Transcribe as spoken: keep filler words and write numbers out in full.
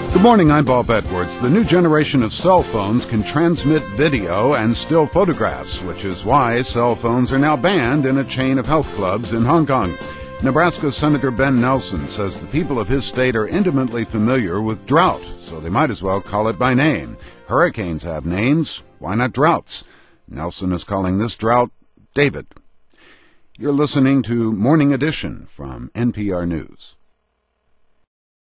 Good morning, I'm Bob Edwards. The new generation of cell phones can transmit video and still photographs, which is why cell phones are now banned in a chain of health clubs in Hong Kong. Nebraska Senator Ben Nelson says the people of his state are intimately familiar with drought, so they might as well call it by name. Hurricanes have names, why not droughts? Nelson is calling this drought David. You're listening to Morning Edition from N P R News.